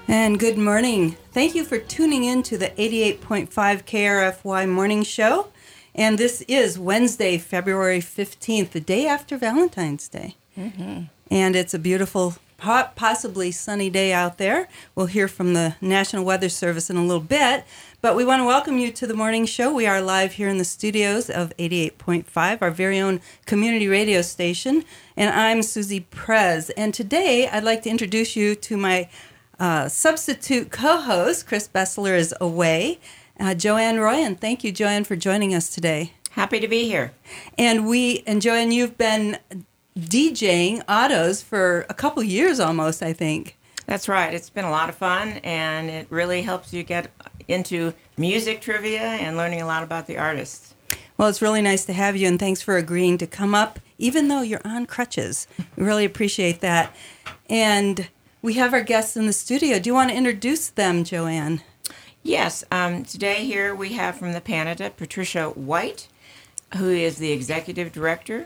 And good morning. Thank you for tuning in to the 88.5 KRFY Morning Show. And this is Wednesday, February 15th, the day after Valentine's Day. Mm-hmm. And it's a beautiful, possibly sunny day out there. We'll hear from the National Weather Service in a little bit. But we want to welcome you to the morning show. We are live here in the studios of 88.5, our very own community radio station. And I'm Susie Prez. And today I'd like to introduce you to my substitute co-host. Chris Bessler is away. Joanne Royan. Thank you, Joanne, for joining us today. Happy to be here. And Joanne, you've been DJing autos for a couple years almost, I think. That's right. It's been a lot of fun, and it really helps you get into music trivia and learning a lot about the artists. Well, it's really nice to have you, and thanks for agreeing to come up, even though you're on crutches. We really appreciate that. And we have our guests in the studio. Do you want to introduce them, Joanne? Yes. Today here we have from the Panada, Patricia White, who is the executive director,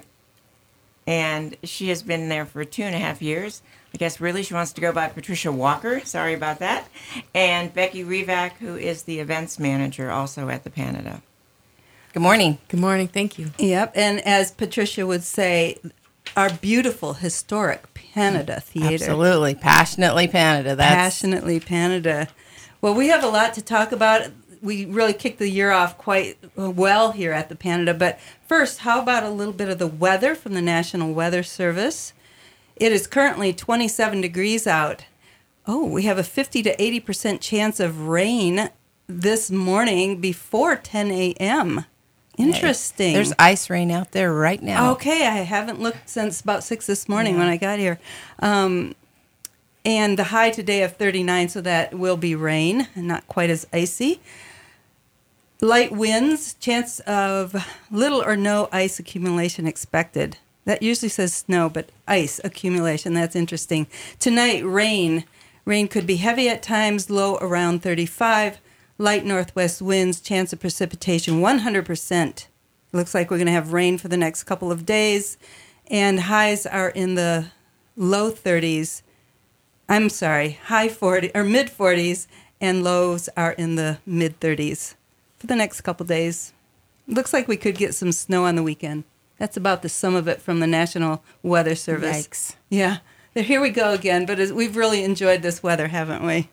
and she has been there for 2.5 years. I guess really she wants to go by Patricia Walker. Sorry about that. And Becky Revac, who is the events manager also at the Panada. Good morning. Good morning. Thank you. Yep. And as Patricia would say, our beautiful, historic Panada Theater. Absolutely. Passionately Panada. Passionately Panada. Well, we have a lot to talk about. We really kicked the year off quite well here at the Panada. But first, how about a little bit of the weather from the National Weather Service? It is currently 27 degrees out. Oh, we have a 50 to 80% chance of rain this morning before 10 a.m. Interesting. Hey, there's ice rain out there right now. Okay, I haven't looked since about 6 this morning when I got here. And the high today of 39, so that will be rain, and not quite as icy. Light winds, chance of little or no ice accumulation expected. That usually says snow, but ice accumulation, that's interesting. Tonight, rain. Rain could be heavy at times, low around 35. Light northwest winds, chance of precipitation 100%. Looks like we're going to have rain for the next couple of days. And highs are in the low 30s. I'm sorry, high 40 or mid 40s, and lows are in the mid 30s for the next couple days. Looks like we could get some snow on the weekend. That's about the sum of it from the National Weather Service. Yikes. Yeah, here we go again, but we've really enjoyed this weather, haven't we?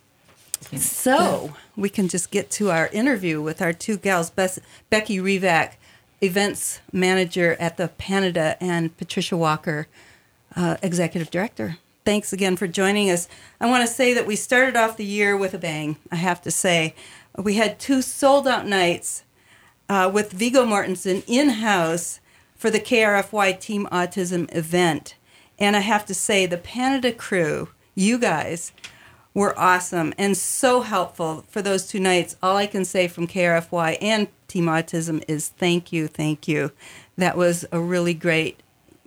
So we can just get to our interview with our two gals, Becky Revac, events manager at the Panada, and Patricia Walker, executive director. Thanks again for joining us. I want to say that we started off the year with a bang, I have to say. We had 2 sold-out nights with Viggo Mortensen in-house for the KRFY Team Autism event. And I have to say, the Panada crew, you guys, were awesome and so helpful for those 2 nights. All I can say from KRFY and Team Autism is thank you, thank you. That was a really great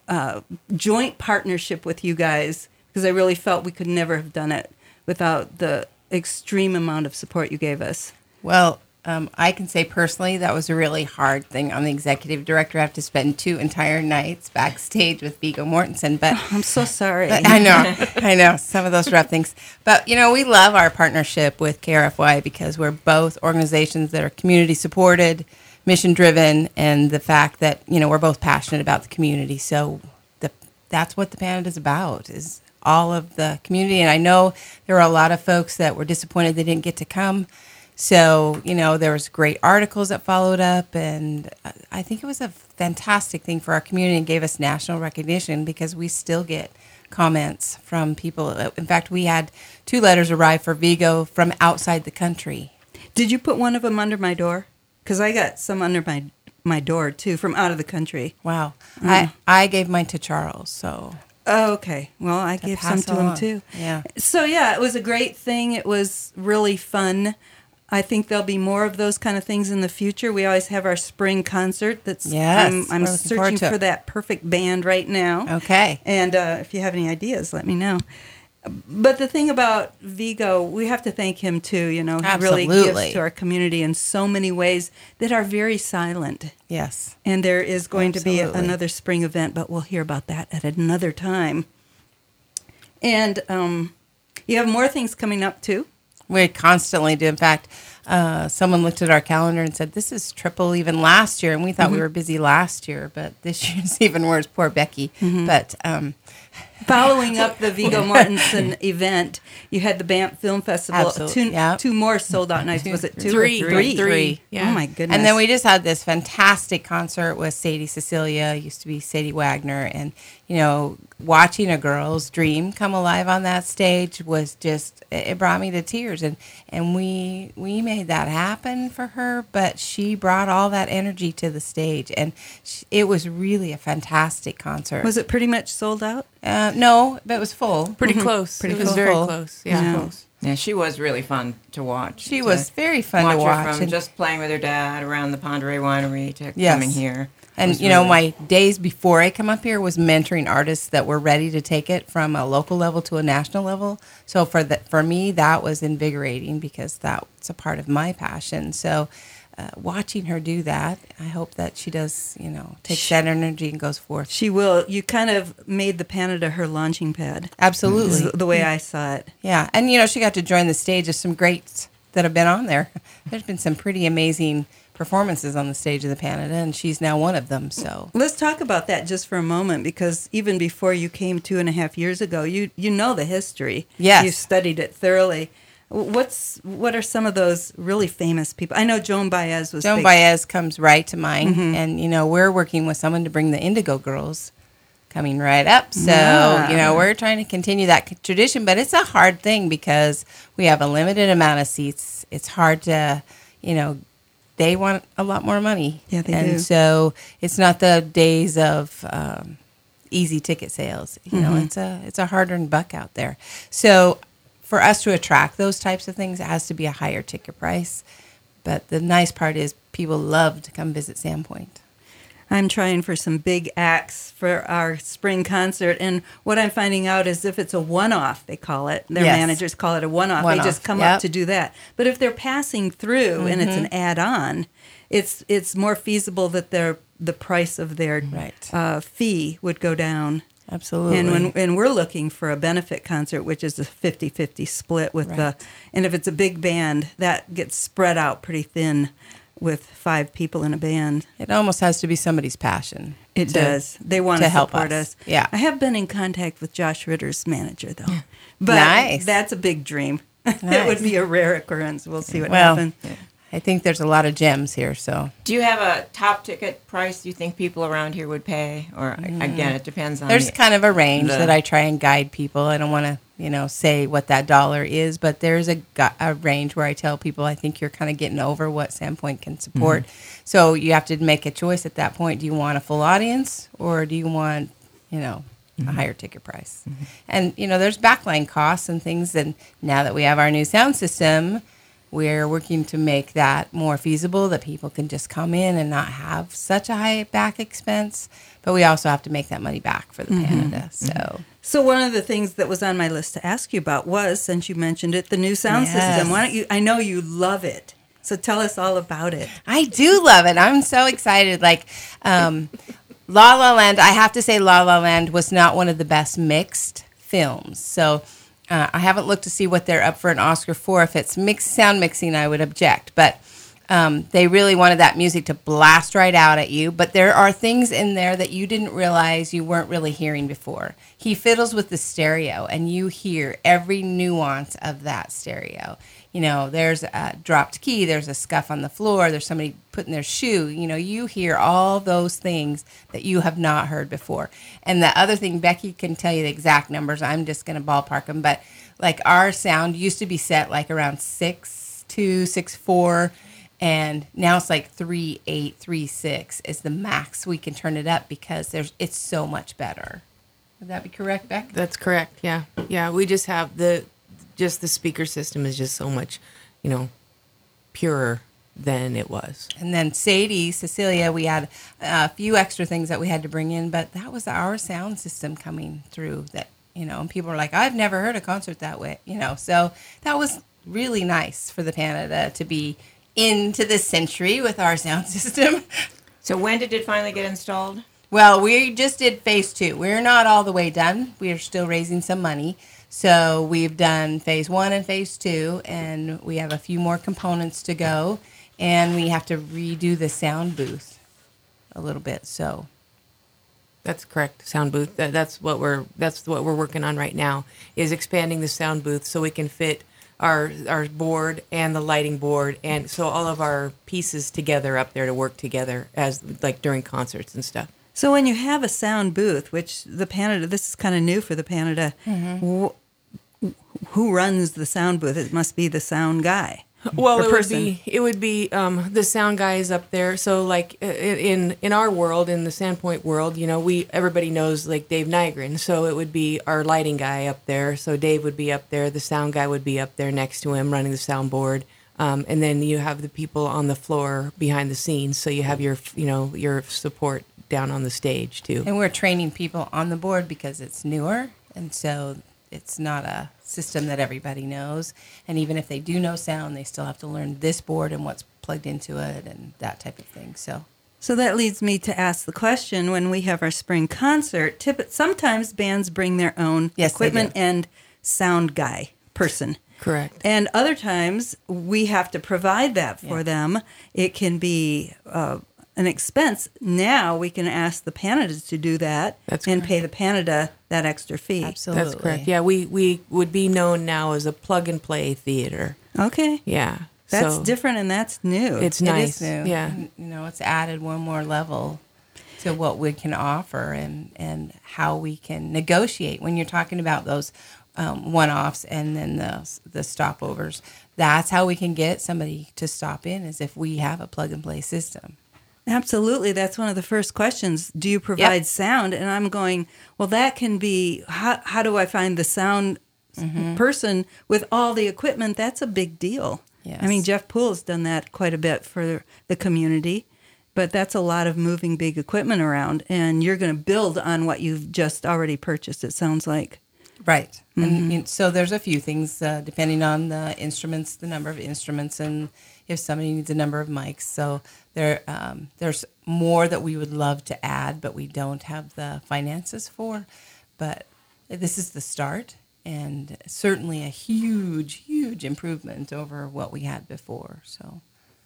joint partnership with you guys, because I really felt we could never have done it without the extreme amount of support you gave us. Well, I can say personally that was a really hard thing on the executive director. I have to spend 2 entire nights backstage with Viggo Mortensen. But I'm so sorry. I know, some of those rough things. But, we love our partnership with KRFY because we're both organizations that are community supported, mission driven, and the fact that, we're both passionate about the community. So that's what the Panada is about, is all of the community. And I know there were a lot of folks that were disappointed they didn't get to come. So, there was great articles that followed up, and I think it was a fantastic thing for our community and gave us national recognition because we still get comments from people. In fact, we had 2 letters arrive for Viggo from outside the country. Did you put one of them under my door? Because I got some under my door, too, from out of the country. Wow. I gave mine to Charles, so... Oh, okay. Well, I gave some to him, too. Yeah. So, it was a great thing. It was really fun. I think there'll be more of those kind of things in the future. We always have our spring concert. I'm searching for that perfect band right now. Okay. And if you have any ideas, let me know. But the thing about Viggo, we have to thank him too. He really gives to our community in so many ways that are very silent. Yes. And there is going to be another spring event, but we'll hear about that at another time. And You have more things coming up too? We constantly do. In fact, someone looked at our calendar and said, this is triple even last year. And we thought we were busy last year, but this year's even worse. Poor Becky. But following up the Viggo Mortensen event, you had the Banff Film Festival. Absolutely. Two more sold out nights. Was it two Three. or three? Three. Yeah. Oh my goodness. And then we just had this fantastic concert with Sadie Cecilia, used to be Sadie Wagner, and watching a girl's dream come alive on that stage was just, it brought me to tears, and we made that happen for her, but she brought all that energy to the stage, and it was really a fantastic concert. Was it pretty much sold out? No, but it was full. Pretty close. Pretty It was full. very close. Yeah. Close. Yeah, she was really fun to watch. She was very fun to watch. Her from and- just playing with her dad around the Ponderay Winery to Yes. coming here. And, Was my days before I come up here was mentoring artists that were ready to take it from a local level to a national level. So for me, that was invigorating because that's a part of my passion. So watching her do that, I hope that she does, takes that energy and goes forth. She will. You kind of made the Canada her launching pad. Absolutely. Is the way I saw it. Yeah. And, she got to join the stage of some greats that have been on there. There's been some pretty amazing performances on the stage of the Canada, and she's now one of them. So Let's talk about that just for a moment, because even before you came 2.5 years ago, you know the history. Yes. You've studied it thoroughly. What are some of those really famous people? I know Joan Baez was Joan big. Baez comes right to mind, and we're working with someone to bring the Indigo Girls coming right up. So we're trying to continue that tradition, but it's a hard thing because we have a limited amount of seats. It's hard to, they want a lot more money. Yeah, they and do. so it's not the days of easy ticket sales. It's a hard-earned buck out there. So for us to attract those types of things, it has to be a higher ticket price. But the nice part is people love to come visit Sandpoint. I'm trying for some big acts for our spring concert, and what I'm finding out is if it's a one-off, they call it, their Yes. managers call it a one-off, One-off, they just come yep. up to do that. But if they're passing through and it's an add-on, it's more feasible that the price of their Right. fee would go down. Absolutely. And we're looking for a benefit concert, which is a 50-50 split with Right. and if it's a big band, that gets spread out pretty thin with 5 people in a band. It almost has to be somebody's passion. It to- does. They want to help support us. us. Yeah. I have been in contact with Josh Ritter's manager, though. But Nice. that's a big dream. It Nice. would be a rare occurrence. We'll see what Well, happens. I think there's a lot of gems here, so. Do you have a top ticket price you think people around here would pay? Or, again, it depends on There's kind of a range the- that I try and guide people. I don't want to, say what that dollar is, but there's a range where I tell people I think you're kind of getting over what Sandpoint can support. So you have to make a choice at that point. Do you want a full audience or do you want, a higher ticket price? And, there's backline costs and things. And now that we have our new sound system, we're working to make that more feasible, that people can just come in and not have such a high back expense. But we also have to make that money back for the Canada. So one of the things that was on my list to ask you about was, since you mentioned it, the new sound Yes. system. Why don't you? I know you love it. So tell us all about it. I do love it. I'm so excited. Like La La Land, I have to say La La Land was not one of the best mixed films. So I haven't looked to see what they're up for an Oscar for. If it's mixed sound mixing, I would object. But they really wanted that music to blast right out at you. But there are things in there that you didn't realize you weren't really hearing before. He fiddles with the stereo, and you hear every nuance of that stereo. There's a dropped key, there's a scuff on the floor, there's somebody putting their shoe. You hear all those things that you have not heard before. And the other thing, Becky can tell you the exact numbers. I'm just going to ballpark them. But like our sound used to be set like around 6.2, 6.4. And now it's like 3.8, 3.6 is the max we can turn it up because it's so much better. Would that be correct, Beck? That's correct. Yeah. Yeah. We just have the speaker system is just so much, purer than it was. And then Sadie, Cecilia, we had a few extra things that we had to bring in, but that was our sound system coming through that, and people were like, I've never heard a concert that way, So that was really nice for the Canada to be into this century with our sound system. So when did it finally get installed? Well, we just did phase 2. We're not all the way done. We are still raising some money. So we've done phase 1 and phase 2, and we have a few more components to go, and we have to redo the sound booth a little bit. So That's correct. Sound booth. That's what we're working on right now, is expanding the sound booth so we can fit our board and the lighting board, and so all of our pieces together up there to work together as like during concerts and stuff. So when you have a sound booth, which the Panada, this is kind of new for the Panada, who runs the sound booth? It must be the sound guy. Well, or person. it would be the sound guy is up there. So like in our world, in the Sandpoint world, everybody knows like Dave Nygren. So it would be our lighting guy up there. So Dave would be up there. The sound guy would be up there next to him running the soundboard. And then you have the people on the floor behind the scenes. So you have your support down on the stage too. And we're training people on the board because it's newer, and so it's not a system that everybody knows. And even if they do know sound, they still have to learn this board and what's plugged into it and that type of thing. So that leads me to ask the question, when we have our spring concert, sometimes bands bring their own equipment and sound guy person. Correct. And other times we have to provide that for them. It can be an expense. Now we can ask the Panadas to do that. That's and correct. pay the Panada that extra fee. Absolutely. That's correct. Yeah, we would be known now as a plug and play theater. Okay. Yeah. That's so different and that's new. It's It nice. is new. Yeah. And, it's added one more level to what we can offer and how we can negotiate when you're talking about those one-offs and then the stopovers. That's how we can get somebody to stop in, is if we have a plug-and-play system. Absolutely. That's one of the first questions. Do you provide sound? And I'm going, well, that can be, how do I find the sound person with all the equipment? That's a big deal. Yes. I mean, Jeff Poole has done that quite a bit for the community, but that's a lot of moving big equipment around, and you're going to build on what you've just already purchased, it sounds like. Right. And so there's a few things, depending on the instruments, the number of instruments, and if somebody needs a number of mics. So there's more that we would love to add, but we don't have the finances for. But this is the start, and certainly a huge, huge improvement over what we had before. So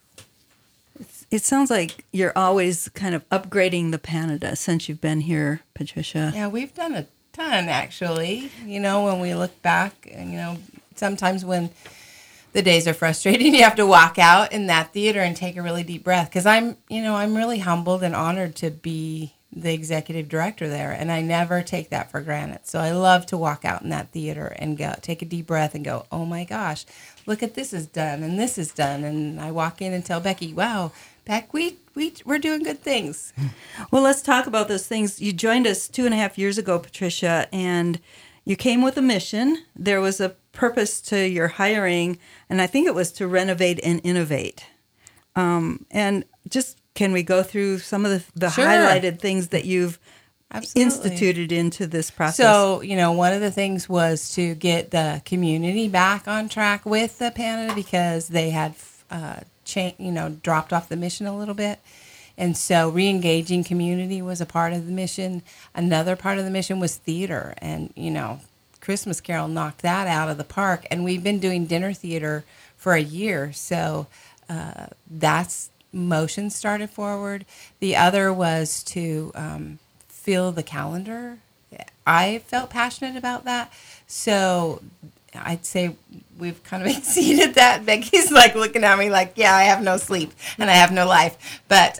It sounds like you're always kind of upgrading the Panada since you've been here, Patricia. yeah, we've done a ton, actually. When we look back, sometimes when the days are frustrating, you have to walk out in that theater and take a really deep breath, because I'm really humbled and honored to be the executive director there, and I never take that for granted. So I love to walk out in that theater and go take a deep breath and go, oh my gosh, look at this is done and this is done. And I walk in and tell Becky, wow, Beck, we're doing good things. Well, let's talk about those things. You joined us 2.5 years ago, Patricia, and you came with a mission. There was a purpose to your hiring, and I think it was to renovate and innovate. And just, can we go through some of the Sure. highlighted things that you've Absolutely. instituted into this process? So, one of the things was to get the community back on track with the Panada, because they had dropped off the mission a little bit. And so re-engaging community was a part of the mission. Another part of the mission was theater. And, Christmas Carol knocked that out of the park. And we've been doing dinner theater for a year. So that's motion started forward. The other was to fill the calendar. I felt passionate about that. So I'd say we've kind of exceeded that. Becky's like looking at me like, yeah, I have no sleep and I have no life. But,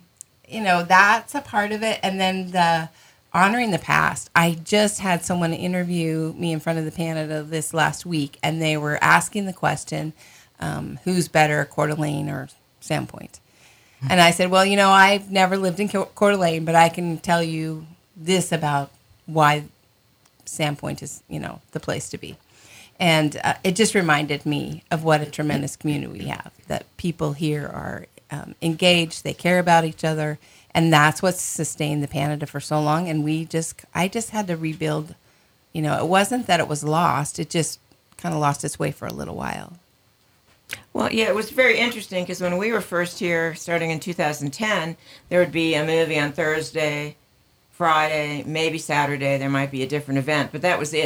that's a part of it. And then the honoring the past. I just had someone interview me in front of the Panada this last week, and they were asking the question, who's better, Coeur d'Alene or Sandpoint? And I said, well, I've never lived in Coeur d'Alene, but I can tell you this about why Sandpoint is, the place to be. And it just reminded me of what a tremendous community we have, that people here are engaged, they care about each other, and that's what's sustained the Panada for so long. And I just had to rebuild. It wasn't that it was lost, it just kind of lost its way for a little while. Well, yeah, it was very interesting because when we were first here, starting in 2010, there would be a movie on Thursday, Friday, maybe Saturday. There might be a different event, but that was it.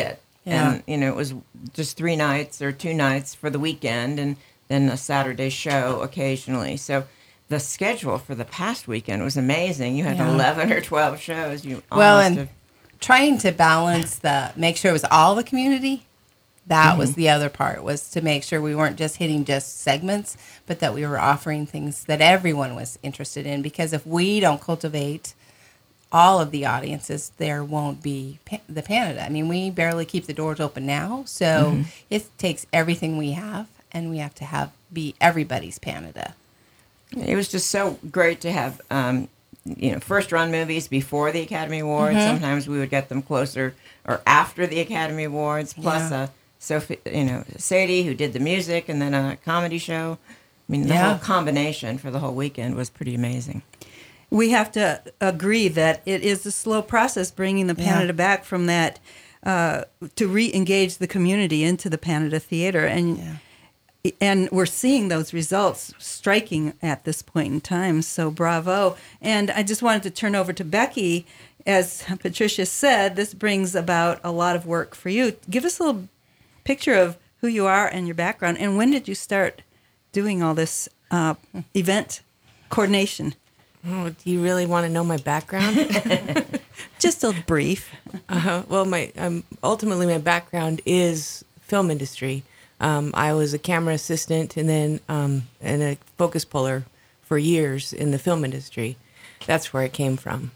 Yeah. And, you know, it was just 3 nights or 2 nights for the weekend and then a Saturday show occasionally. So the schedule for the past weekend was amazing. You had Yeah. 11 or 12 shows. You Well, almost and have- trying to balance make sure it was all the community. That was the other part, was to make sure we weren't just hitting just segments, but that we were offering things that everyone was interested in. Because if we don't cultivate all of the audiences, there won't be the Panada. I mean, we barely keep the doors open now, so it takes everything we have, and we have to be everybody's Panada. It was just so great to have, first run movies before the Academy Awards. Sometimes we would get them closer or after the Academy Awards, plus Sophie, Sadie, who did the music, and then a comedy show. I mean, the whole combination for the whole weekend was pretty amazing. We have to agree that it is a slow process bringing the Panada back from that to re-engage the community into the Panada Theater. And we're seeing those results striking at this point in time, so bravo. And I just wanted to turn over to Becky. As Patricia said, this brings about a lot of work for you. Give us a little picture of who you are and your background, and when did you start doing all this event coordination? Oh, do you really want to know my background? Just a brief. Well, ultimately my background is film industry. I was a camera assistant and then and a focus puller for years in the film industry. That's where it came from.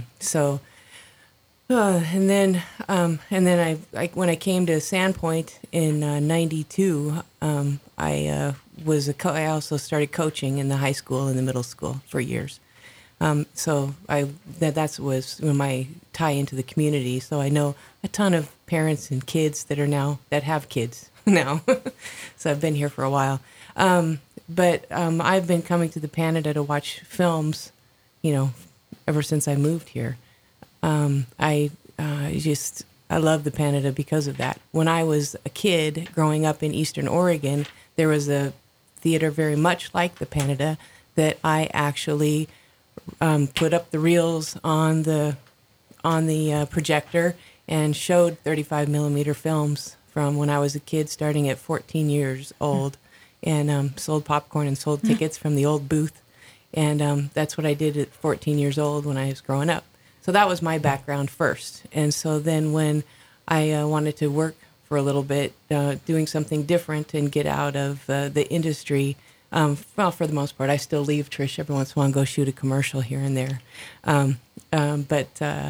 And then I when I came to Sandpoint in '92, I also started coaching in the high school and the middle school for years. So that was my tie into the community. So I know a ton of parents and kids that have kids now. So I've been here for a while. But I've been coming to the Panada to watch films, ever since I moved here. I love the Panada because of that. When I was a kid growing up in Eastern Oregon, there was a theater very much like the Panada that I actually put up the reels on the projector and showed 35 millimeter films from when I was a kid, starting at 14 years old, and sold popcorn and sold tickets from the old booth. And that's what I did at 14 years old when I was growing up. So that was my background first. And so then when I wanted to work for a little bit, doing something different and get out of the industry, for the most part, I still leave Trish every once in a while and go shoot a commercial here and there. But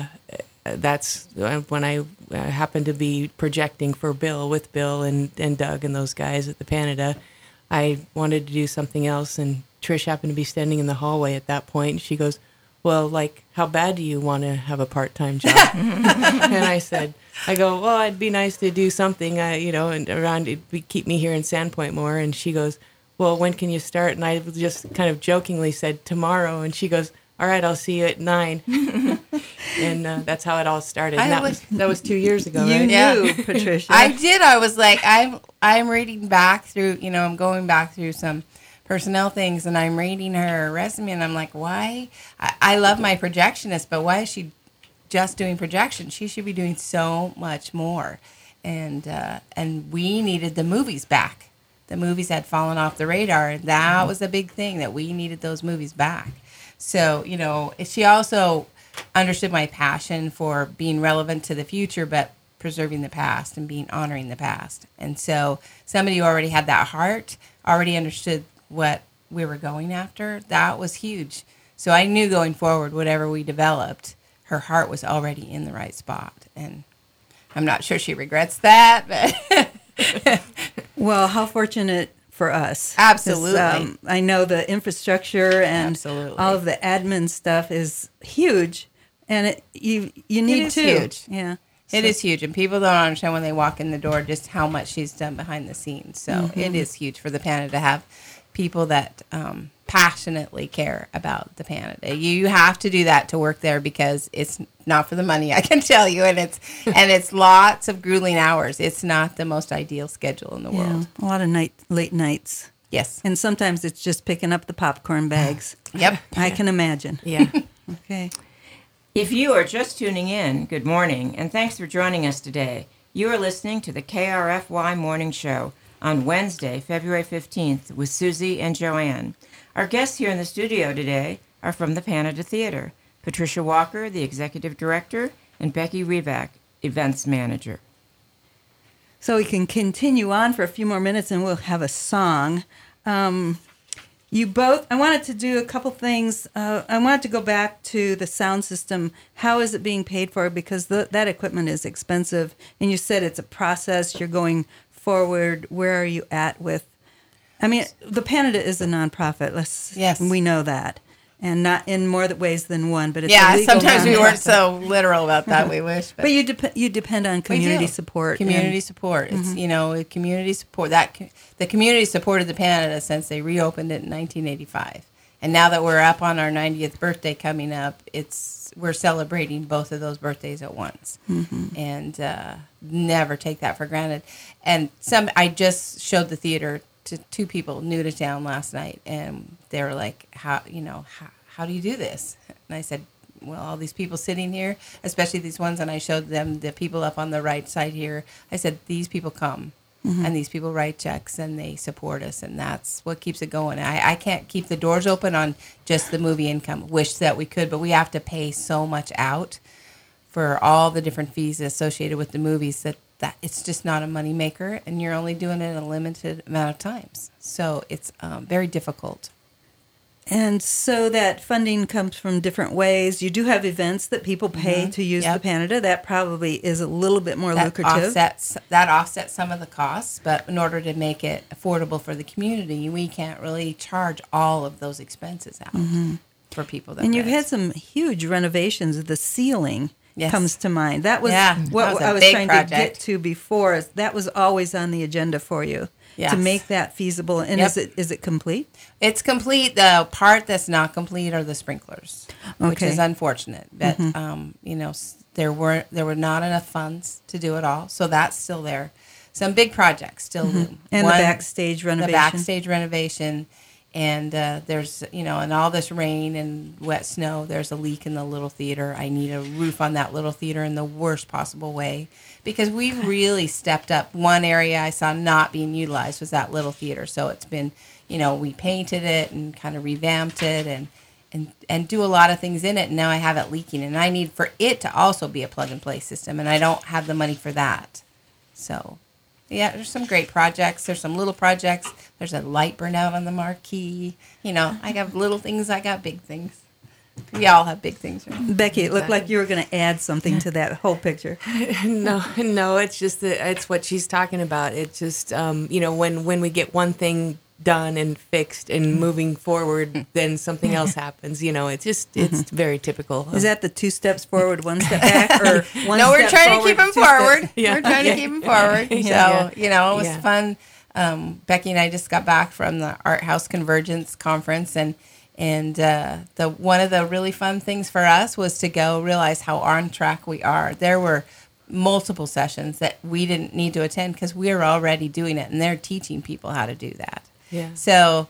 that's when I happened to be projecting for with Bill and Doug and those guys at the Panada. I wanted to do something else, and Trish happened to be standing in the hallway at that point, and she goes, well, how bad do you want to have a part-time job? And I go, well, it'd be nice to do something, and around, it'd keep me here in Sandpoint more. And she goes, well, when can you start? And I just kind of jokingly said, tomorrow. And she goes, all right, I'll see you at 9. And that's how it all started. That was 2 years ago, You right? knew, Patricia. I did. I was like, I'm reading back through, I'm going back through some personnel things, and I'm reading her resume, and I'm like, why? I love my projectionist, but why is she just doing projection? She should be doing so much more. And we needed the movies back. The movies had fallen off the radar, and that was a big thing, that we needed those movies back. So, she also understood my passion for being relevant to the future, but preserving the past and honoring the past. And so somebody who already had that heart, already understood what we were going after, that was huge. So I knew going forward, whatever we developed, her heart was already in the right spot. And I'm not sure she regrets that, but Well, how fortunate for us. Absolutely. I know the infrastructure and Absolutely. all of the admin stuff is huge, and you need is to. huge. Yeah. It is huge, and people don't understand when they walk in the door just how much she's done behind the scenes. So it is huge for the Panada to have people that passionately care about the Panada. You have to do that to work there, because it's not for the money, I can tell you, and it's lots of grueling hours. It's not the most ideal schedule in the world. A lot of late nights. Yes. And sometimes it's just picking up the popcorn bags. Yep. I can imagine. Yeah. Okay. If you are just tuning in, good morning, and thanks for joining us today. You are listening to the KRFY Morning Show on Wednesday, February 15th with Susie and Joanne. Our guests here in the studio today are from the Panada Theater, Patricia Walker, the Executive Director, and Becky Revac, Events Manager. So we can continue on for a few more minutes and we'll have a song. You both, I wanted to do a couple things. I wanted to go back to the sound system. How is it being paid for? Because that equipment is expensive. And you said it's a process. You're going forward. Where are you at with? I mean, the Panada is a nonprofit. Yes. We know that. And not in more ways than one, but it's yeah, a legal sometimes we weren't nonprofit. so literal about that. We wish. But you depend on community support. Community support. It's, community support. The community supported the Panada since they reopened it in 1985. And now that we're up on our 90th birthday coming up, we're celebrating both of those birthdays at once. And never take that for granted. And I just showed the theater to two people new to town last night, and they were like, how do you do this? And I said, well, all these people sitting here, especially these ones, and I showed them the people up on the right side here. I said, these people come, and these people write checks, and they support us, and that's what keeps it going. I can't keep the doors open on just the movie income. Wish that we could, but we have to pay so much out for all the different fees associated with the movies that it's just not a money maker, and you're only doing it a limited amount of times. So it's very difficult. And so that funding comes from different ways. You do have events that people pay to use the Panada. That probably is a little bit more lucrative. That offsets some of the costs, but in order to make it affordable for the community, we can't really charge all of those expenses out for people. And you've had some huge renovations of the ceiling. Yes. Comes to mind. That was what I was trying to get to before. That was always on the agenda for you to make that feasible. And is it complete? It's complete. The part that's not complete are the sprinklers, which is unfortunate. But there were not enough funds to do it all, so that's still there. Some big projects still loom. And the backstage renovation. And there's, in all this rain and wet snow, there's a leak in the little theater. I need a roof on that little theater in the worst possible way because we've really stepped up. One area I saw not being utilized was that little theater. So it's been, we painted it and kind of revamped it and do a lot of things in it. And now I have it leaking. And I need for it to also be a plug-and-play system. And I don't have the money for that. So... yeah, there's some great projects. There's some little projects. There's a light burnout on the marquee. I got little things. I got big things. We all have big things. Right? Becky, it looked like you were going to add something to that whole picture. No, it's just that it's what she's talking about. It's just, when we get one thing done and fixed and moving forward, then something else happens. It's very typical. Is that the 2 steps forward, 1 step back, or one? No, we're trying to keep them forward. Yeah. We're trying to keep them forward. So it was fun. Becky and I just got back from the Art House Convergence conference, and the one of the really fun things for us was to go realize how on track we are. There were multiple sessions that we didn't need to attend because we were already doing it, and they're teaching people how to do that. Yeah. So,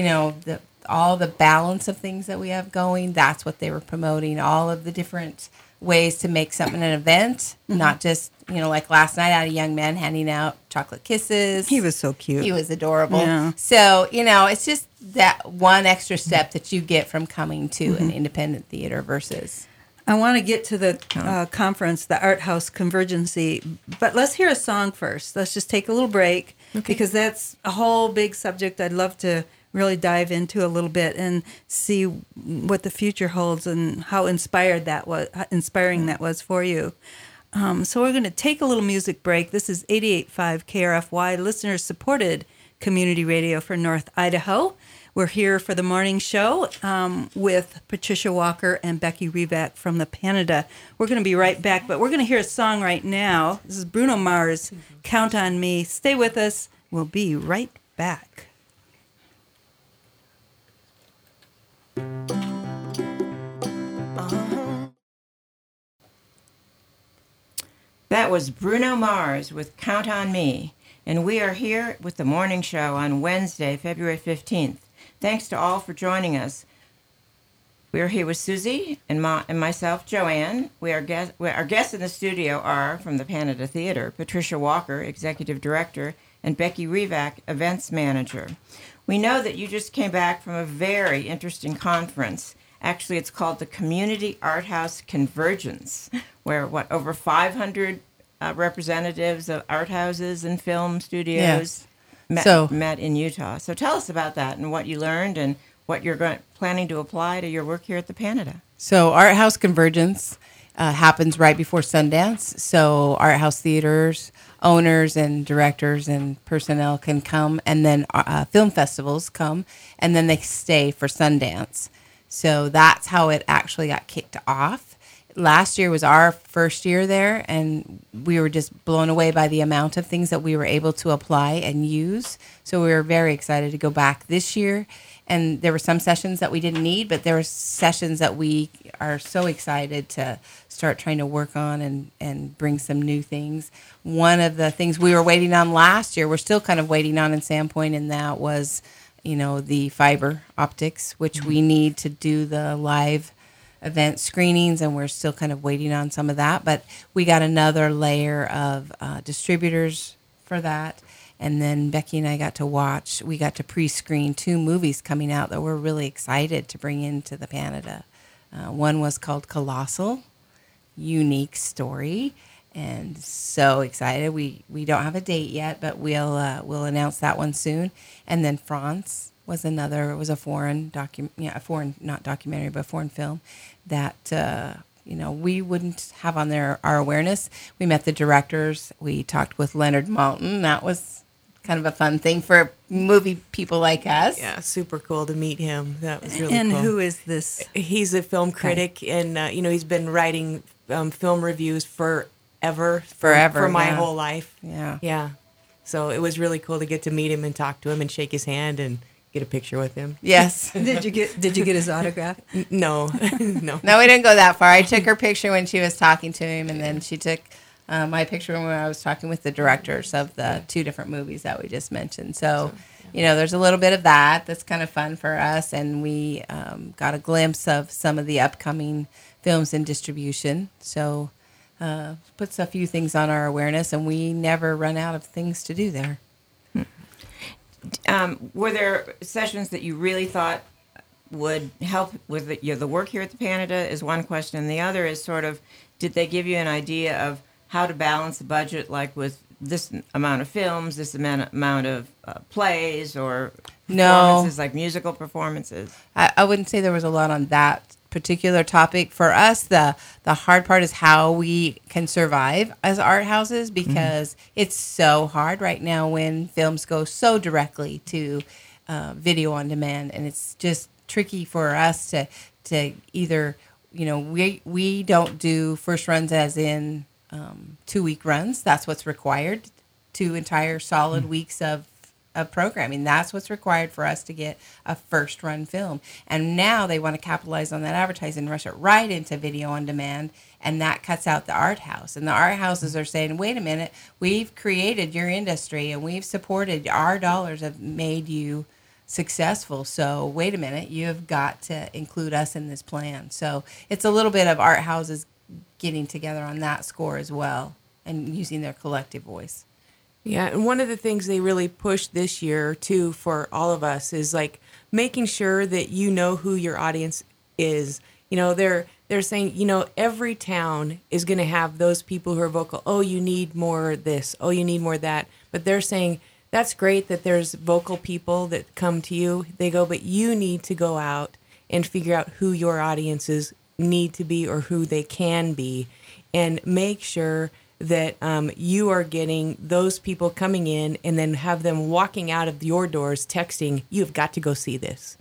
all the balance of things that we have going, that's what they were promoting, all of the different ways to make something an event, not just, like last night I had a young man handing out chocolate kisses. He was so cute. He was adorable. Yeah. So, it's just that one extra step that you get from coming to an independent theater versus... I want to get to the conference, the Art House Convergency, but let's hear a song first. Let's just take a little break because that's a whole big subject I'd love to really dive into a little bit and see what the future holds and how inspiring that was for you. So we're going to take a little music break. This is 88.5 KRFY, listener-supported community radio for North Idaho. We're here for the morning show with Patricia Walker and Becky Revac from the Panada. We're going to be right back, but we're going to hear a song right now. This is Bruno Mars, Count on Me. Stay with us. We'll be right back. That was Bruno Mars with Count on Me. And we are here with the morning show on Wednesday, February 15th. Thanks to all for joining us. We're here with Susie and myself, Joanne. Our guests in the studio are from the Canada Theatre, Patricia Walker, Executive Director, and Becky Revac, Events Manager. We know that you just came back from a very interesting conference. Actually, it's called the Community Art House Convergence, where over 500 representatives of art houses and film studios met in Utah. So tell us about that and what you learned and what you're planning to apply to your work here at the Panada. So Art House Convergence happens right before Sundance. So art house theaters, owners and directors and personnel can come, and then film festivals come, and then they stay for Sundance. So that's how it actually got kicked off. Last year was our first year there, and we were just blown away by the amount of things that we were able to apply and use. So we were very excited to go back this year. And there were some sessions that we didn't need, but there were sessions that we are so excited to start trying to work on and bring some new things. One of the things we were waiting on last year, we're still kind of waiting on in Sandpoint, and that was, the fiber optics, which we need to do the live event screenings, and we're still kind of waiting on some of that. But we got another layer of distributors for that. And then Becky and I we got to pre-screen 2 movies coming out that we're really excited to bring into the Panada. One was called Colossal, Unique Story, and so excited. We don't have a date yet, but we'll announce that one soon. And then France was a foreign not documentary, but foreign film that we wouldn't have on there our awareness. We met the directors. We talked with Leonard Maltin. That was kind of a fun thing for movie people like us. Yeah, super cool to meet him. That was really cool. And who is this? He's a film critic, and he's been writing film reviews forever for my whole life. Yeah. So it was really cool to get to meet him and talk to him and shake his hand and get a picture with him. Yes. Did you get his autograph? No. No, we didn't go that far. I took her picture when she was talking to him, and then she took my picture when I was talking with the directors of the 2 different movies that we just mentioned. So, there's a little bit of that's kind of fun for us, and we got a glimpse of some of the upcoming films in distribution. So, puts a few things on our awareness, and we never run out of things to do there. Were there sessions that you really thought would help with the work here at the Panada is one question, and the other is sort of, did they give you an idea of how to balance the budget, like with this amount of films, this amount of plays, or performances, like musical performances? I wouldn't say there was a lot on that particular topic. For us, the hard part is how we can survive as art houses, because it's so hard right now when films go so directly to video on demand, and it's just tricky for us to either, we don't do first runs as in 2-week runs. That's what's required. 2 entire solid weeks of programming. That's what's required for us to get a first run film. And now they want to capitalize on that advertising and rush it right into video on demand. And that cuts out the art house. And the art houses are saying, wait a minute, we've created your industry and we've supported, our dollars have made you successful. So wait a minute, you've got to include us in this plan. So it's a little bit of art houses getting together on that score as well and using their collective voice. Yeah, and one of the things they really pushed this year, too, for all of us is, like, making sure that you know who your audience is. They're saying, every town is going to have those people who are vocal. Oh, you need more this. Oh, you need more that. But they're saying, that's great that there's vocal people that come to you. They go, but you need to go out and figure out who your audiences need to be or who they can be, and make sure that you are getting those people coming in, and then have them walking out of your doors texting, you've got to go see this.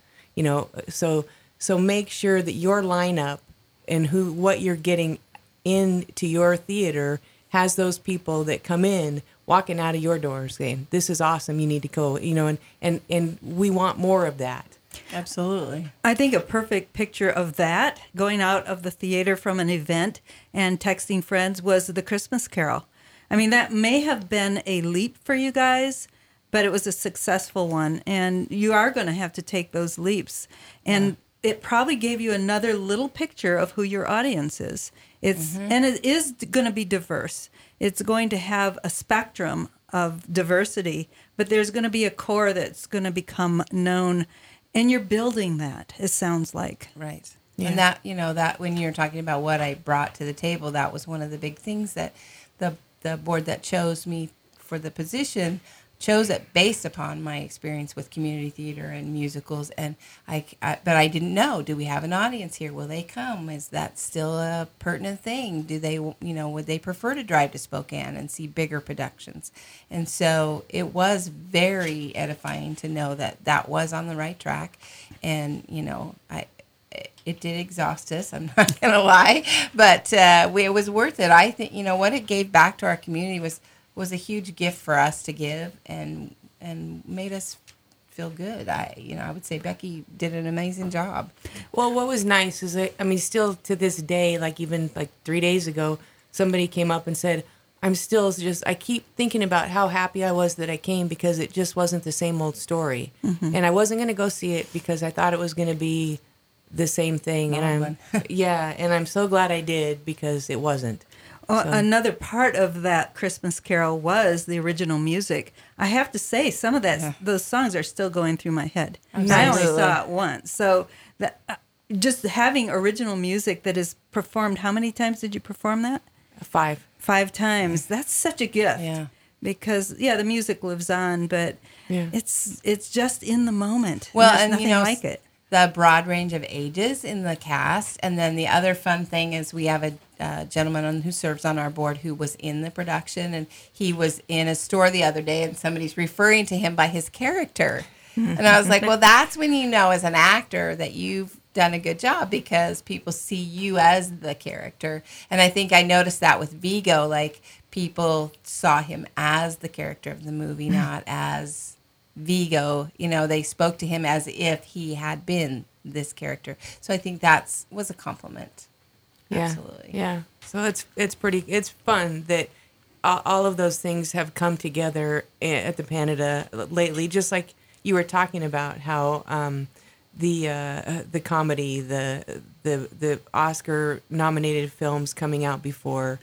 So make sure that your lineup and what you're getting into your theater has those people that come in walking out of your doors saying, this is awesome, you need to go, and we want more of that. Absolutely. I think a perfect picture of that, going out of the theater from an event and texting friends, was the Christmas Carol. I mean, that may have been a leap for you guys, but it was a successful one. And you are going to have to take those leaps. And it probably gave you another little picture of who your audience is. And it is going to be diverse. It's going to have a spectrum of diversity, but there's going to be a core that's going to become known, and you're building that, it sounds like. Right. Yeah. And that, that when you're talking about what I brought to the table, that was one of the big things that the board that chose me for the position chose it based upon my experience with community theater and musicals. And but I didn't know, do we have an audience here? Will they come? Is that still a pertinent thing? Do they, would they prefer to drive to Spokane and see bigger productions? And so it was very edifying to know that was on the right track. And, it did exhaust us, I'm not going to lie, but it was worth it. I think, what it gave back to our community was a huge gift for us to give and made us feel good. I would say Becky did an amazing job. Well, what was nice is, still to this day, even 3 days ago, somebody came up and said, I keep thinking about how happy I was that I came because it just wasn't the same old story. Mm-hmm. And I wasn't going to go see it because I thought it was going to be the same thing. And I'm so glad I did because it wasn't. Well, another part of that Christmas Carol was the original music. I have to say, some of those songs are still going through my head. I only saw it once. So just having original music that is performed, how many times did you perform that? 5. 5 times. That's such a gift. Yeah. Because, the music lives on, but it's just in the moment. Well, there's and nothing like it. The broad range of ages in the cast. And then the other fun thing is we have a gentleman who serves on our board who was in the production, and he was in a store the other day, and somebody's referring to him by his character. And I was like, well, that's when you know as an actor that you've done a good job because people see you as the character. And I think I noticed that with Vigo, people saw him as the character of the movie, not as Vigo. They spoke to him as if he had been this character. So I think that was a compliment. Yeah. Absolutely. Yeah. So it's fun that all of those things have come together at the Panada lately, just like you were talking about how the comedy, the Oscar nominated films coming out before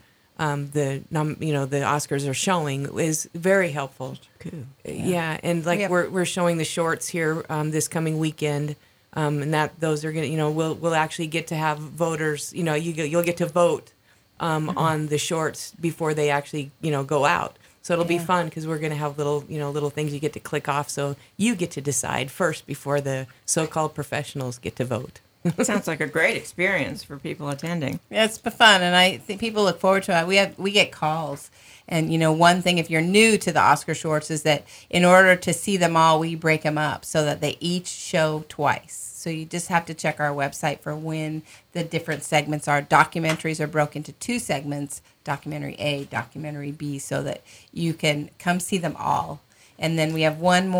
the Oscars are showing is very helpful. Cool. Yeah, and we're showing the shorts here this coming weekend, and that those are gonna we'll actually get to have voters. You'll get to vote on the shorts before they actually go out. So it'll be fun because we're gonna have little things you get to click off. So you get to decide first before the so-called professionals get to vote. Sounds like a great experience for people attending. Yeah, it's fun, and I think people look forward to it. We get calls, and one thing if you're new to the Oscar shorts is that in order to see them all, we break them up so that they each show twice. So you just have to check our website for when the different segments are. Documentaries are broken into 2 segments: documentary A, documentary B, so that you can come see them all. And then we have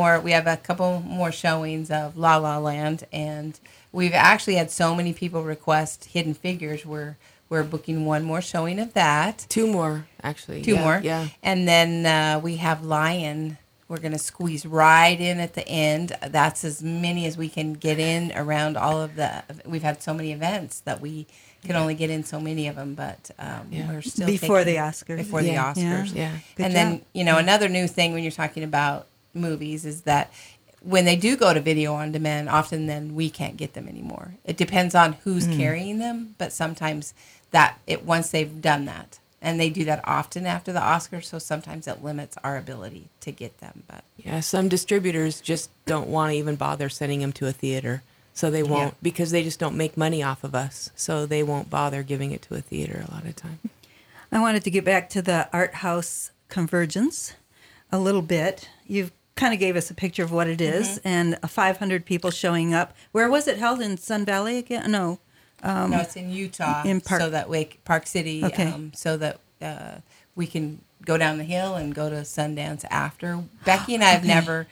a couple more showings of La La Land, and we've actually had so many people request Hidden Figures. We're booking one more showing of that. 2 more, actually. 2 more. Yeah. And then we have Lion. We're going to squeeze right in at the end. That's as many as we can get in around all of we've had so many events that we can only get in so many of them, but we're still before the Oscars. Before the Oscars. Yeah. And then, another new thing when you're talking about movies is that when they do go to video on demand, often then we can't get them anymore. It depends on who's carrying them, but sometimes once they've done that, and they do that often after the Oscars, so sometimes it limits our ability to get them. But yeah, some distributors just don't want to even bother sending them to a theater, so they won't because they just don't make money off of us, so they won't bother giving it to a theater a lot of time. I wanted to get back to the Art House Convergence a little bit. You've kind of gave us a picture of what it is, and 500 people showing up. Where was it held? In Sun Valley again? No, it's in Utah, in Park City, okay. So that we can go down the hill and go to Sundance after. Becky and I have never,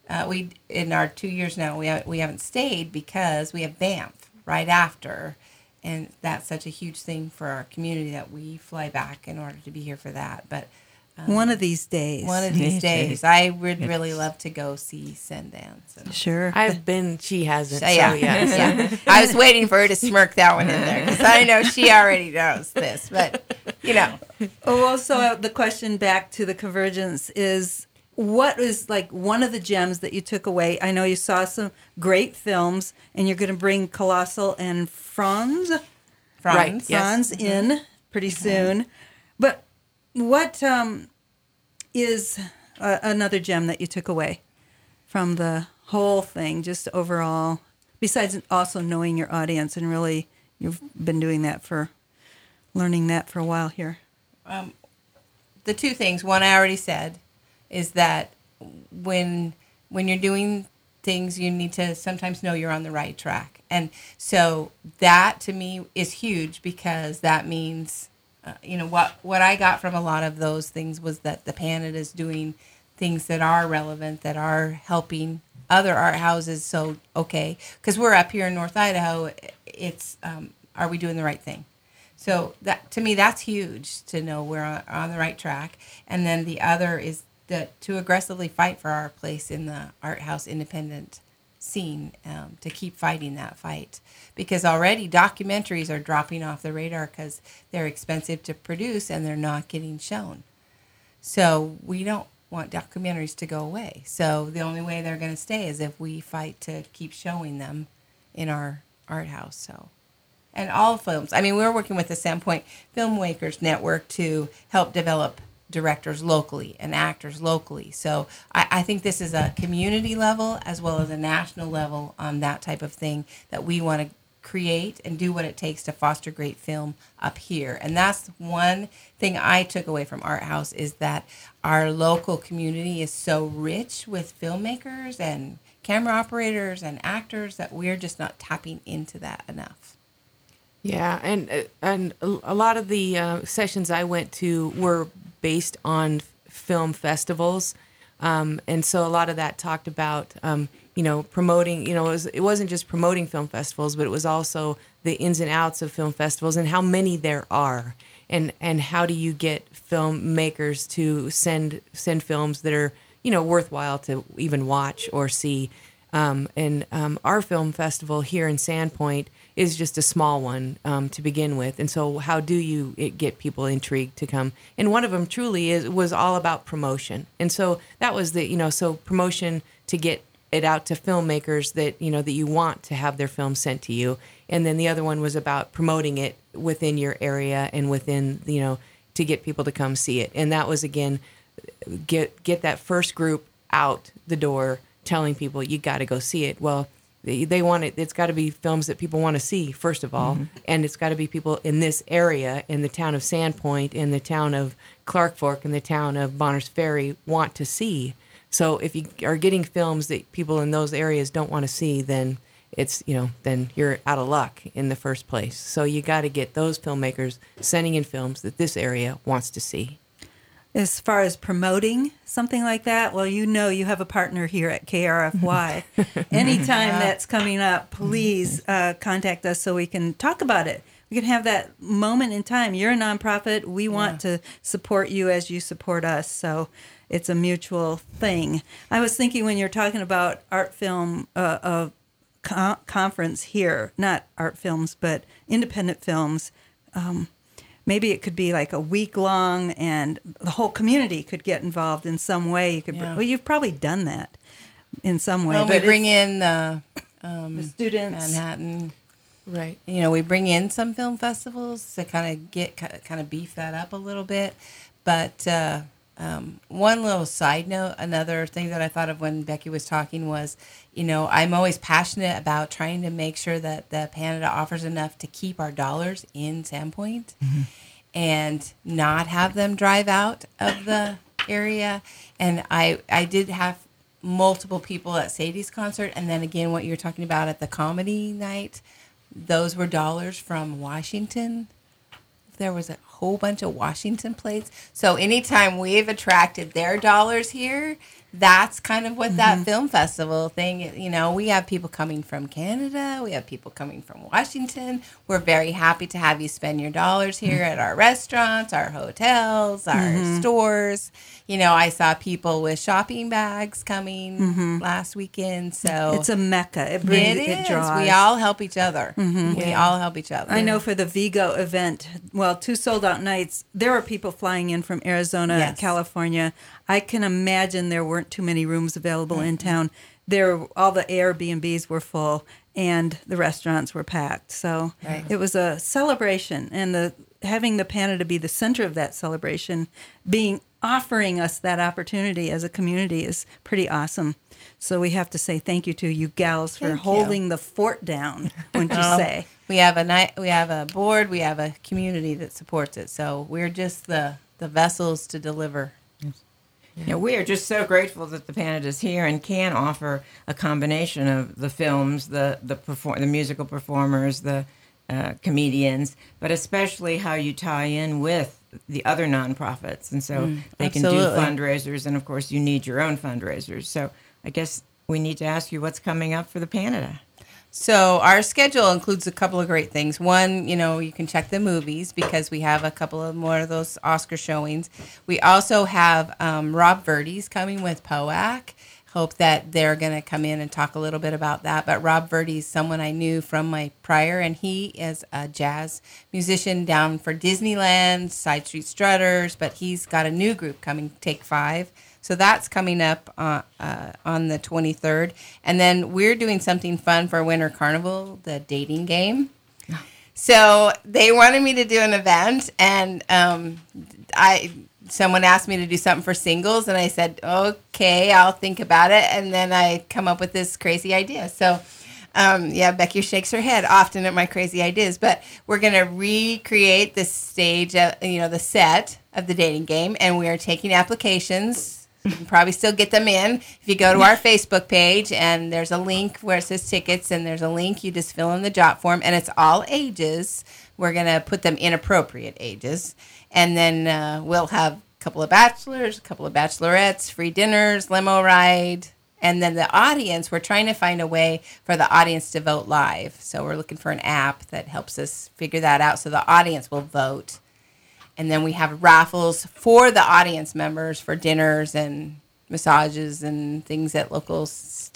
in our 2 years now, we haven't stayed because we have Banff right after, and that's such a huge thing for our community that we fly back in order to be here for that. But One of these days. One of these days. I would really love to go see Sundance. And Sure. I've been. She hasn't. So, yeah. So yes. Yeah. I was waiting for her to smirk that one in there because I know she already knows this. But, Oh, well, so the question back to the Convergence is, what is like one of the gems that you took away? I know you saw some great films, and you're going to bring Colossal and Franz Right. Yes. Franz in pretty soon. But what is another gem that you took away from the whole thing, just overall, besides also knowing your audience, and really you've been doing that learning that for a while here? the two things, one I already said, is that when you're doing things, you need to sometimes know you're on the right track. And so that to me is huge, because that means, what I got from a lot of those things was that the PANADA is doing things that are relevant, that are helping other art houses. So, okay, because we're up here in North Idaho, it's, are we doing the right thing? So that, to me, that's huge to know we're on the right track. And then the other is that to aggressively fight for our place in the art house independent scene, to keep fighting that fight, because already documentaries are dropping off the radar because they're expensive to produce and they're not getting shown. So we don't want documentaries to go away. So the only way they're going to stay is if we fight to keep showing them in our art house. So, and all films. I mean, we're working with the Sandpoint Filmmakers Network to help develop directors locally and actors locally. So I think this is a community level as well as a national level on that type of thing that we want to create and do what it takes to foster great film up here. And that's one thing I took away from Art House, is that our local community is so rich with filmmakers and camera operators and actors that we're just not tapping into that enough. Yeah, and a lot of the sessions I went to were based on film festivals, and so a lot of that talked about promoting. It wasn't just promoting film festivals, but it was also the ins and outs of film festivals and how many there are, and how do you get filmmakers to send films that are worthwhile to even watch or see. Our film festival here in Sandpoint is just a small one to begin with. And so how do you get people intrigued to come? And one of them truly was all about promotion. And so that was so promotion to get it out to filmmakers that, that you want to have their film sent to you. And then the other one was about promoting it within your area and within, to get people to come see it. And that was, again, get that first group out the door telling people you got to go see it. Well, they want it. It's got to be films that people want to see, first of all, and it's got to be people in this area, in the town of Sandpoint, in the town of Clark Fork, in the town of Bonners Ferry want to see. So if you are getting films that people in those areas don't want to see, then it's then you're out of luck in the first place. So you got to get those filmmakers sending in films that this area wants to see. As far as promoting something like that, well, you have a partner here at KRFY. Anytime that's coming up, please contact us so we can talk about it. We can have that moment in time. You're a nonprofit. We want to support you as you support us. So it's a mutual thing. I was thinking when you're talking about art film conference here, not art films, but independent films, maybe it could be like a week long, and the whole community could get involved in some way. Well, you've probably done that in some way. Well, but we bring in the students, Manhattan. Right. We bring in some film festivals to kind of beef that up a little bit. But one little side note, another thing that I thought of when Becky was talking was, I'm always passionate about trying to make sure that the PANADA offers enough to keep our dollars in Sandpoint and not have them drive out of the area. And I did have multiple people at Sadie's concert, and then again what you were talking about at the comedy night, those were dollars from Washington. There was a whole bunch of Washington plates. So anytime we've attracted their dollars here, that's kind of what that film festival thing, we have people coming from Canada. We have people coming from Washington. We're very happy to have you spend your dollars here at our restaurants, our hotels, our stores. I saw people with shopping bags coming last weekend. So it's a mecca. It is. draws. We all help each other. We all help each other. I know for the Vigo event, 2 sold-out nights, there were people flying in from Arizona, California. I can imagine there weren't too many rooms available in town. All the Airbnbs were full, and the restaurants were packed. So it was a celebration, and having the Panada be the center of that celebration, offering us that opportunity as a community is pretty awesome. So we have to say thank you to you gals for holding the fort down, wouldn't you say? We have a board, we have a community that supports it. So we're just the vessels to deliver. We are just so grateful that the Panada is here and can offer a combination of the films, the musical performers, the comedians, but especially how you tie in with the other nonprofits. And so they can do fundraisers, and of course you need your own fundraisers. So I guess we need to ask you what's coming up for the Panada. So our schedule includes a couple of great things. One, you can check the movies because we have a couple of more of those Oscar showings. We also have Rob Verdes coming with POAC. Hope that they're going to come in and talk a little bit about that. But Rob Verdes is someone I knew from my prior, and he is a jazz musician down for Disneyland, Side Street Strutters, but he's got a new group coming, Take 5. So that's coming up on the 23rd. And then we're doing something fun for Winter Carnival, the dating game. So they wanted me to do an event, and someone asked me to do something for singles, and I said, okay, I'll think about it. And then I come up with this crazy idea. So, Becky shakes her head often at my crazy ideas, but we're going to recreate the stage, the set of the dating game, and we are taking applications. You can probably still get them in if you go to our Facebook page, and there's a link where it says tickets, and there's a link. You just fill in the jot form, and it's all ages. We're going to put them in appropriate ages. And then we'll have a couple of bachelors, a couple of bachelorettes, free dinners, limo ride. And then the audience, we're trying to find a way for the audience to vote live. So we're looking for an app that helps us figure that out so the audience will vote. And then we have raffles for the audience members for dinners and massages and things at local,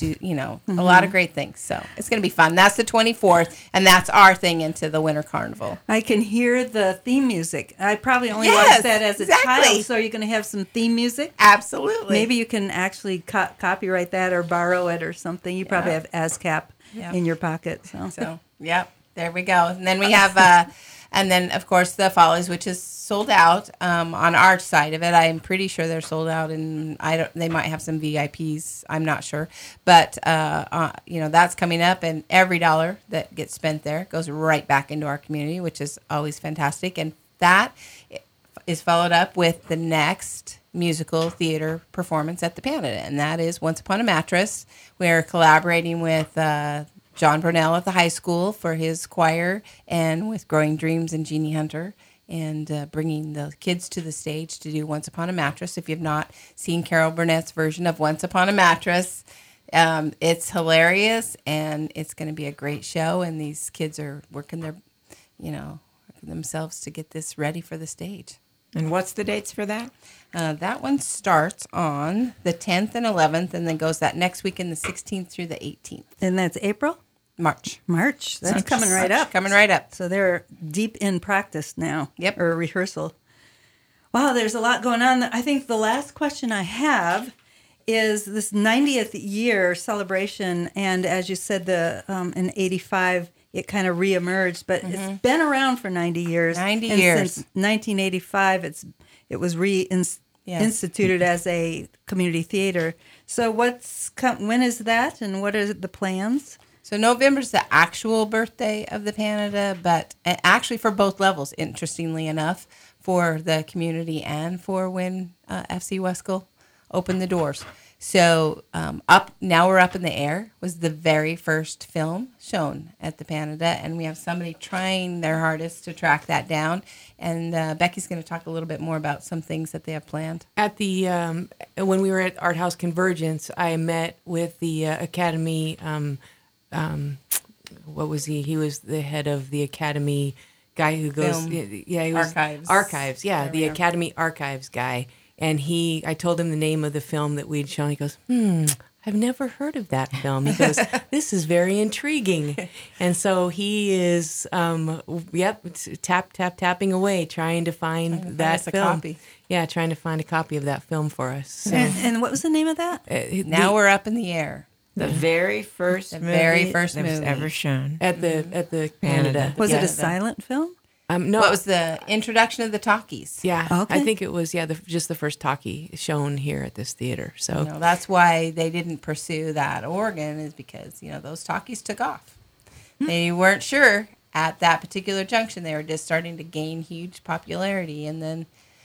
a lot of great things. So it's going to be fun. That's the 24th, and that's our thing into the Winter Carnival. I can hear the theme music. I probably only watched that as a child, so you're going to have some theme music? Absolutely. Maybe you can actually copyright that or borrow it or something. You probably have ASCAP in your pocket. So, there we go. And then we have... And then, of course, the Follies, which is sold out on our side of it. I'm pretty sure they're sold out, and they might have some VIPs. I'm not sure. But, that's coming up, and every dollar that gets spent there goes right back into our community, which is always fantastic. And that is followed up with the next musical theater performance at the Panada, and that is Once Upon a Mattress. We're collaborating with John Burnell at the high school for his choir, and with Growing Dreams and Jeannie Hunter, and bringing the kids to the stage to do Once Upon a Mattress. If you've not seen Carol Burnett's version of Once Upon a Mattress, it's hilarious, and it's going to be a great show, and these kids are working themselves to get this ready for the stage. And what's the dates for that? That one starts on the 10th and 11th, and then goes that next weekend, the 16th through the 18th. And that's April? March. That's coming right up. Coming right up. So they're deep in practice now. Yep. Or rehearsal. Wow, there's a lot going on. I think the last question I have is this 90th year celebration. And as you said, in 85, it kind of reemerged. But it's been around for 90 years. 90 and years. Since 1985, it was instituted as a community theater. So when is that, and what are the plans? So November's the actual birthday of the Panada, but actually for both levels, interestingly enough, for the community and for when FC Wesco opened the doors. So now we're up in the air was the very first film shown at the Canada, and we have somebody trying their hardest to track that down. And Becky's going to talk a little bit more about some things that they have planned. At the when we were at Art House Convergence, I met with the Academy. What was he? He was the head of the Academy guy who goes. Film. He was Archives. Yeah, There the we are. Academy Archives guy. And I told him the name of the film that we'd shown. He goes, I've never heard of that film. He goes, this is very intriguing. And so he is, tapping away, trying to find that us a film. copy. Yeah, trying to find a copy of that film for us. So, And what was the name of that? Now we're up in the air. The very first movie very first that was movie. ever shown. at the Canada. Was it Yeah. a silent film? No, What was the introduction of the talkies? yeah. Okay. I think it was just the first talkie shown here at this theater. So That's why they didn't pursue that organ, is because those talkies took off. They weren't sure at that particular junction. They were just starting to gain huge popularity, and then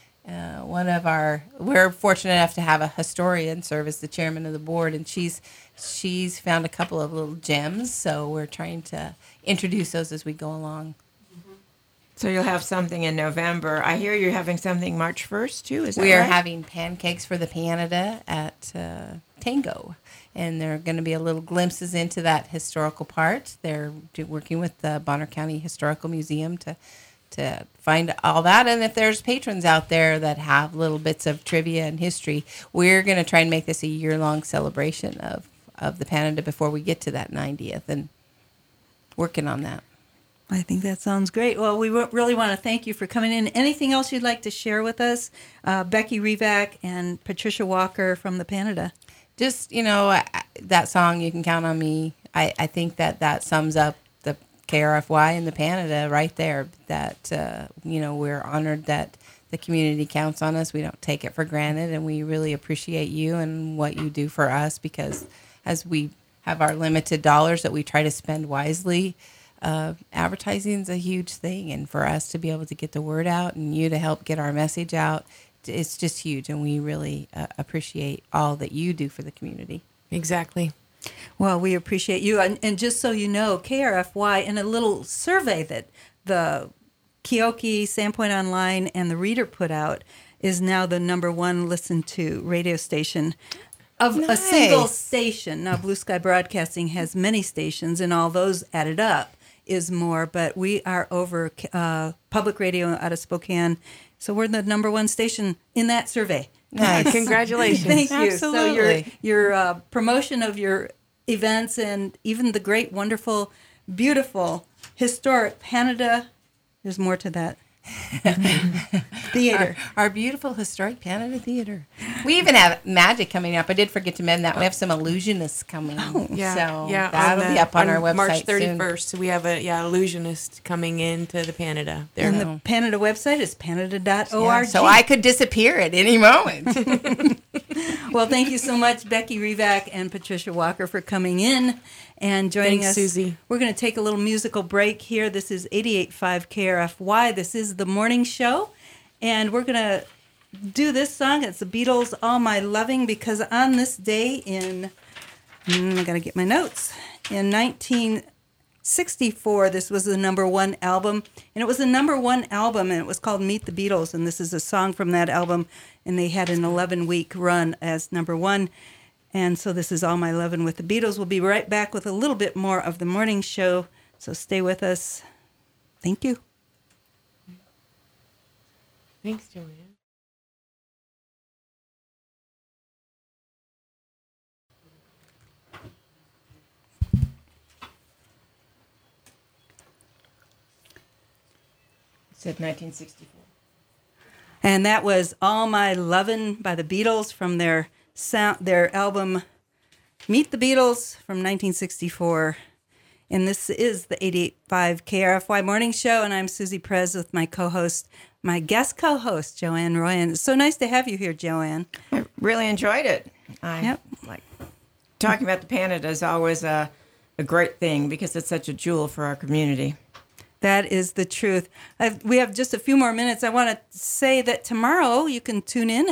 we're fortunate enough to have a historian serve as the chairman of the board, and she's found a couple of little gems. So we're trying to introduce those as we go along. So you'll have something in November. I hear you're having something March 1st, too. Is that We are right? having pancakes for the Canada at Tango, and there are going to be a little glimpses into that historical part. They're working with the Bonner County Historical Museum to find all that. And if there's patrons out there that have little bits of trivia and history, we're going to try and make this a year-long celebration of the Canada before we get to that 90th, and working on that. I think that sounds great. Well, we really want to thank you for coming in. Anything else you'd like to share with us? Becky Revac and Patricia Walker from the Canada. Just, that song, You Can Count on Me, I think that sums up the KRFY and the Canada right there. That, we're honored that the community counts on us. We don't take it for granted, and we really appreciate you and what you do for us, because as we have our limited dollars that we try to spend wisely, advertising is a huge thing, and for us to be able to get the word out and you to help get our message out, it's just huge, and we really appreciate all that you do for the community. exactly. Well, we appreciate you. And just so you know, KRFY, in a little survey that the Keoki, Sandpoint Online, and the Reader put out, is now the number one listened to radio station of a single station. Now, Blue Sky Broadcasting has many stations, and all those added up is more, but we are over public radio out of Spokane. So we're the number one station in that survey. Nice. Congratulations. Thank you. Absolutely. So your promotion of your events and even the great, wonderful, beautiful, historic Canada, there's more to that. Theater. Our beautiful historic Canada Theater. We even have magic coming up. I did forget to mention that. We have some illusionists coming. Yeah, So yeah. that'll be up on our website March soon. 31st. So we have a illusionist coming into the Canada. There. And the Canada website is canada.org. Yeah, so I could disappear at any moment. Well, thank you so much, Becky Revac and Patricia Walker, for coming in and joining Thanks, us. Susie. We're going to take a little musical break here. This is 88.5 KRFY. This is the morning show. And we're going to do this song. It's the Beatles' All My Loving, because on this day in, I got to get my notes, in 1964, this was the number one album. And it was the number one album, and it was called Meet the Beatles. And this is a song from that album. And they had an 11-week run as number one. And so this is All My Lovin' with the Beatles. We'll be right back with a little bit more of the morning show. So stay with us. Thank you. Thanks, Joanne. It said 1964. And that was All My Lovin' by the Beatles from their album Meet the Beatles from 1964. And this is the 88.5 KRFY Morning Show, and I'm Susie Perez with my guest co-host, Joanne Royan. It's so nice to have you here, Joanne. I really enjoyed it. Yep. Like talking about the Canada is always a great thing because it's such a jewel for our community. That is the truth. We have just a few more minutes. I want to say that tomorrow you can tune in at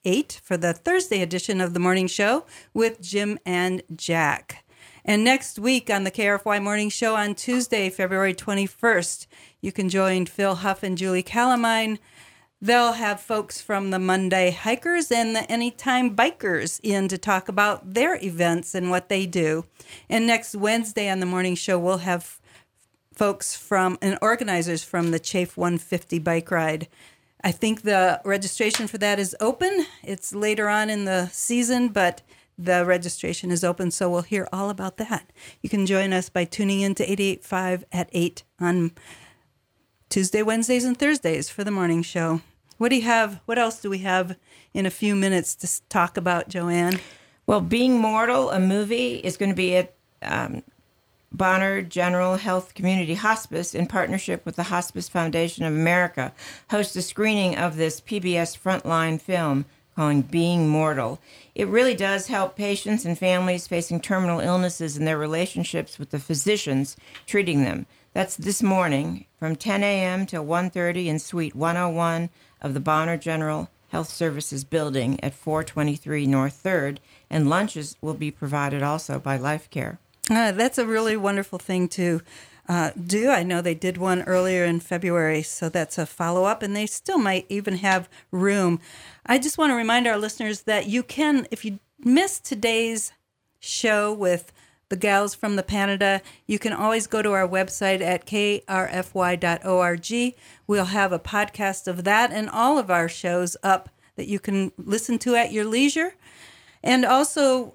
8 for the Thursday edition of the morning show with Jim and Jack. And next week on the KRFY Morning Show on Tuesday, February 21st, you can join Phil Huff and Julie Calamine. They'll have folks from the Monday Hikers and the Anytime Bikers in to talk about their events and what they do. And next Wednesday on the morning show, we'll have folks from and organizers from the Chafe 150 bike ride. I think the registration for that is open. It's later on in the season, but the registration is open, so we'll hear all about that. You can join us by tuning in to 88.5 at 8 on Tuesday, Wednesdays, and Thursdays for the morning show. What do you have? What else do we have in a few minutes to talk about, Joanne? Well, Being Mortal, a movie, is going to be at Bonner General Health Community Hospice in partnership with the Hospice Foundation of America. Hosts a screening of this PBS Frontline film called Being Mortal. It really does help patients and families facing terminal illnesses and their relationships with the physicians treating them. That's this morning from 10 a.m. till 1:30 in Suite 101 of the Bonner General Health Services building at 423 North 3rd, and lunches will be provided also by Life Care. That's a really wonderful thing to do. I know they did one earlier in February, so that's a follow-up, and they still might even have room. I just want to remind our listeners that you can, if you missed today's show with the gals from the Panada, you can always go to our website at krfy.org. We'll have a podcast of that and all of our shows up that you can listen to at your leisure. And also,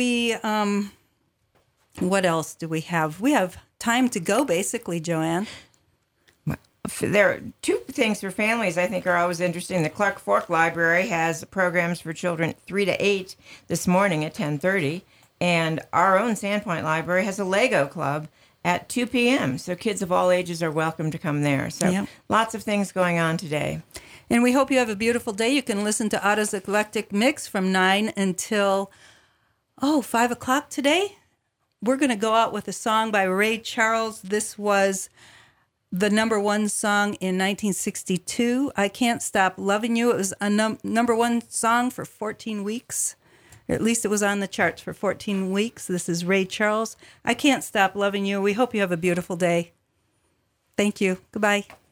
what else do we have? We have time to go, basically, Joanne. There are two things for families I think are always interesting. The Clark Fork Library has programs for children 3 to 8 this morning at 10:30. And our own Sandpoint Library has a Lego club at 2 p.m. So kids of all ages are welcome to come there. So Lots of things going on today. And we hope you have a beautiful day. You can listen to Otto's Eclectic Mix from 9 until, 5 o'clock today. We're going to go out with a song by Ray Charles. This was the number one song in 1962. I Can't Stop Loving You. It was a number one song for 14 weeks. Or at least it was on the charts for 14 weeks. This is Ray Charles. I Can't Stop Loving You. We hope you have a beautiful day. Thank you. Goodbye.